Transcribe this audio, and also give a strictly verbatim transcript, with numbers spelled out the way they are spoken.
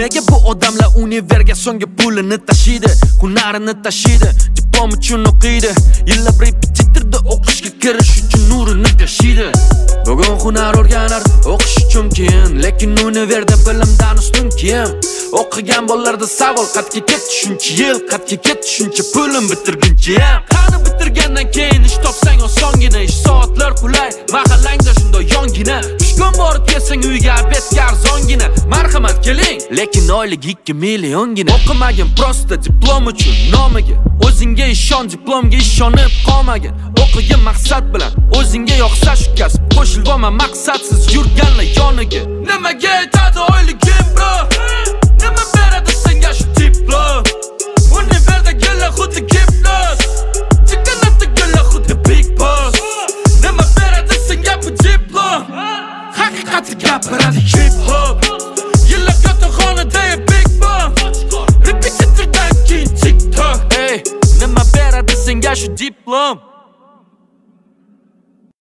Nimaga bu odamlar univerga so'nggi pulini tashiydi, hunarini tashiydi, diplom uchun o'qiydi, yillab repetitorda o'qishga kirish uchun nurini tashiydi. Bugun hunar o'rganar o'qish uchun keyin, lekin univerda bilimdan ustun kim? O'qigan bolalarda savol qatga ketdi shuncha yil, qatga ketdi shuncha pulim bitirguncha ham. Qani bitirgandan keyin ish topsang osongina, ish soatlar qulay, mahallangda shunda yongina. Tushkun borib kelsang uyga betga arzongina. Marhamat keling, lekin oylik ikki milliongina. O'qimagin prosta diplom uchun nomiga, o'zingga ishon, diplomga ishonib qolmagin. O'qigin maqsad bilan, o'zingga yoqsa shu kasb, qo'shilib olma maqsadsiz yurganlar yoniga. Nimaga aytadi oyligim bro? Nima beradi senga shu diplom? Univerda gella xuddi giplos, chiqanatda gella xuddi big boss. Nima beradi senga bu diplom? Haqiqatni gapiradi hip hop. Yillab yotoqxonada big bomb, repetitordan keyin TikTok. Ey, nima beradi senga shu diplom?